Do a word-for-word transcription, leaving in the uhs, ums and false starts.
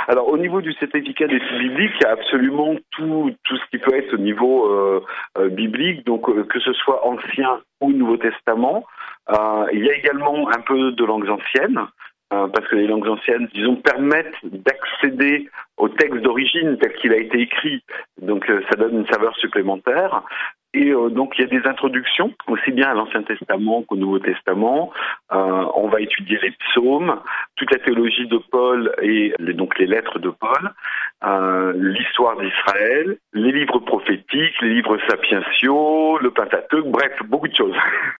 Alors au niveau du certificat d'études bibliques, il y a absolument tout tout ce qui peut être au niveau euh, euh, biblique, donc euh, que ce soit Ancien ou Nouveau Testament. Euh, il y a également un peu de langues anciennes, euh, parce que les langues anciennes, disons, permettent d'accéder au texte d'origine tel qu'il a été écrit, donc euh, ça donne une saveur supplémentaire. Et euh, donc il y a des introductions, aussi bien à l'Ancien Testament qu'au Nouveau Testament. Euh, on va étudier les psaumes, toute la théologie de Paul et les, donc les lettres de Paul, euh, l'histoire d'Israël, les livres prophétiques, les livres sapientiaux, le Pentateuque, bref, beaucoup de choses.